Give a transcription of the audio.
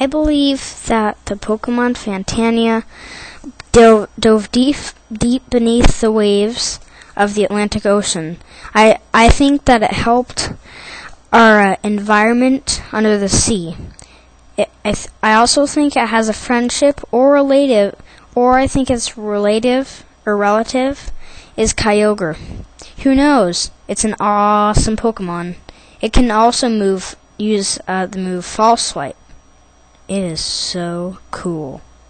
I believe that the Pokemon Fantania dove deep beneath the waves of the Atlantic Ocean. I think that it helped our environment under the sea. I also think it has a friendship or I think its relative is Kyogre. Who knows? It's an awesome Pokemon. It can also use the move False Swipe. It is so cool.